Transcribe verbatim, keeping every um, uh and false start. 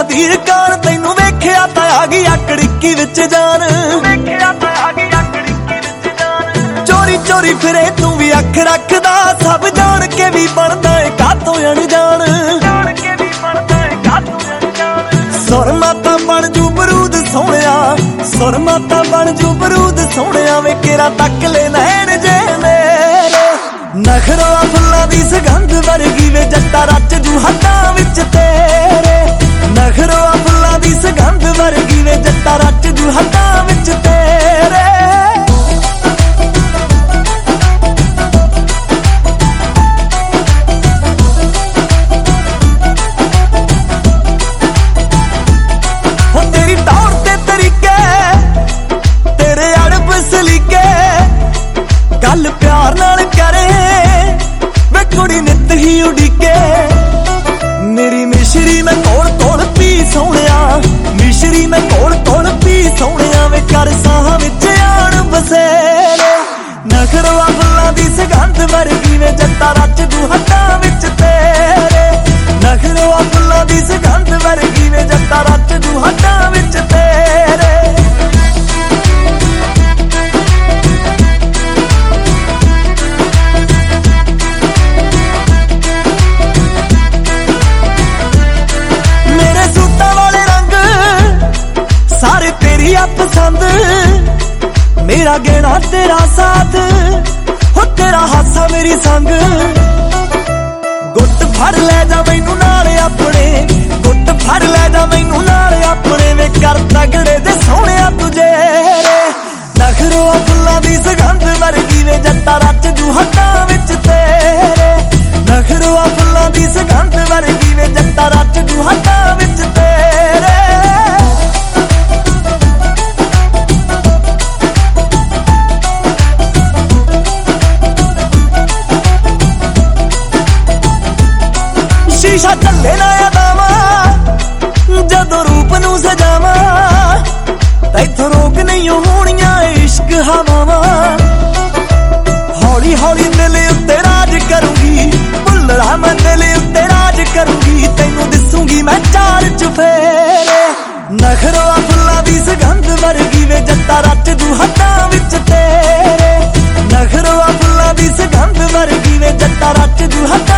ਦੀ ਕਾਰ ਤੈਨੂੰ ਵੇਖਿਆ ਤਾਂ ਆ ਗਈ ਅਕੜਿੱਕੀ ਵਿੱਚ ਜਾਨ ਵੇਖਿਆ ਤਾਂ ਆ ਗਈ ਅਕੜਿੱਕੀ ਵਿੱਚ ਜਾਨ ਚੋਰੀ ਚੋਰੀ ਫਿਰੇ ਤੂੰ ਵੀ ਅੱਖ ਰੱਖਦਾ ਸਭ ਜਾਣ ਕੇ ਵੀ ਬਣਦਾ ਏ ਕਾਤੋਂ ਅਣਜਾਣ ਜਾਣ ਕੇ ਵੀ ਬਣਦਾ ਏ ਕਾਤੋਂ ਅਣਜਾਣ ਸੁਰਮਾ ਤਾਂ ਬਣ ਜੂ ਬਰੂਦ ਸੋਹਣਿਆ ਸੁਰਮਾ ਤਾਂ ਬਣ ਜੂ ਬਰੂਦ ਸੋਹਣਿਆ ਵੇ ਕਿਰਾ ਤੱਕ ਲੈ ਨੈਣ ਜੇ ਮੇਰੇ ਨਖਰਾ ਫੁੱਲਾਂ ਦੀ ਸੁਗੰਧ ਵਰਗੀ ਵੇ ਜੱਟਾ ਰੱਚ ਜੂ ਹੱਥਾਂ ਵਿੱਚ ਤੇਰੇ ਨਖਰਾ ਫੁੱਲਾਂ ਦੀ ਸੁਗੰਧ ਵਰਗੀ ਵੇ ਜੱਟਾ ਰੱਚ ਜੂ ਹੱਥਾਂ ਵਿੱਚ ਤੇਰੇ ਹੋ ਤੇਰੀ ਤੌਰ ਤੇ ਤਰੀਕੇ ਤੇਰੇ ਅੜਬ ਸਲੀਕੇ ਗੱਲ ਪਿਆਰ ਨਾਲ ਕਰੇ ਵੇ ਕੁੜੀ ਨਿੱਤ ਹੀ ਉਡੀਕੇ ਮੇਰੀ ਮਿਸ਼ਰੀ ਮੈਂ ਕੋਲ ਕੋਲ ਪੀ ਸੋਹਣਿਆ ਮਿਸ਼ਰੀ ਮੈਂ ਕੋਲ ਕੋਲ ਪੀ ਸੋਹਣਿਆ ਵੇ ਕਰ ਸਾਹਾਂ ਵਿੱਚ ਆਣ ਬਸੇਰੇ ਨਖਰਵਾ ਫੁੱਲਾਂ ਦੀ ਸੁਗੰਧ ਵਰਗੀ ਵੇ ਜੱਟਾ ਰੱਚ ਜੂ ਹੱਥਾਂ ਵਿੱਚ ਤੇਰੇ ਨਖਰਵਾ ਫੁੱਲਾਂ ਦੀ ਸੁਗੰਧ ਵਰਗੀ ਵੇ ਜੱਟਾ ਰੱਚ ਜੂ ਹੱਥਾਂ ਵਿੱਚ ਤੇਰੇ ਸਾਰੇ ਤੇਰੀ ਆ ਪਸੰਦ ਮੇਰਾ ਗਹਿਣਾ ਤੇਰਾ ਸਾਥ ਹੋ ਤੇਰਾ ਹਾਸਾ ਮੇਰੀ ਸੰਗ ਗੁੱਟ ਫੜ ਲੈ ਜਾ ਮੈਨੂੰ ਨਾਲ ਆਪਣੇ ਗੁੱਟ ਫੜ ਲੈ ਜਾ ਮੈਨੂੰ ਨਾਲ ਆਪਣੇ ਵੇ ਕਰ ਤਗੜੇ ਦੇ ਸੋਹਣਿਆ ਤੁਝੇ ਨਖਰੋ ਫੁੱਲਾਂ ਦੀ ਸੁਗੰਧ ਵਰਗੀ ਵੇ ਜੱਟਾ ਰੱਚ ਜੂ ਹੱਥਾਂ ਵਿੱਚ ਤੇਰੇ ਨਖਰੋ ਫੁੱਲਾਂ ਦੀ ਸੁਗੰਧ ਵਰਗੀ ਵੇ ਜੱਟਾ ਰੱਚ ਜੂ ਹੱਥਾਂ ਵਿੱਚ ਤੇਰੇ ਸ਼ੀਸ਼ਾ ਢੱਲੇ ਨਾ ਅਦਾਵਾਂ ਜਦੋਂ ਰੂਪ ਨੂੰ ਸਜਾਵਾਂ ਤੈਥੋਂ ਰੋਕ ਨਹੀਂ ਹੋਣੀਆਂ ਇਸ਼ਕ ਹਵਾਵਾਂ ਹੌਲੀ ਹੌਲੀ ਦਿਲ ਉੱਤੇ ਰਾਜ ਕਰੂੰਗੀ ਭੁੱਲੜਾ ਮੈਂ ਦਿਲ ਉੱਤੇ ਰਾਜ ਕਰੂੰਗੀ ਤੈਨੂੰ ਦਿਸੂਗੀ ਮੈਂ ਚਾਰ ਚੁਫੇਰੇ ਨਖਰਵਾ ਫੁੱਲਾਂ ਦੀ ਸੁਗੰਧ ਵਰਗੀ ਵੇ ਜੱਟਾ ਰੱਚ ਜੂ ਹੱਥਾਂ ਵਿੱਚ ਤੇਰੇ ਨਖਰਵਾ ਫੁੱਲਾਂ ਦੀ ਸੁਗੰਧ ਵਰਗੀ ਵੇ ਜੱਟਾ ਰੱਚ ਜੂ ਹੱਥਾਂ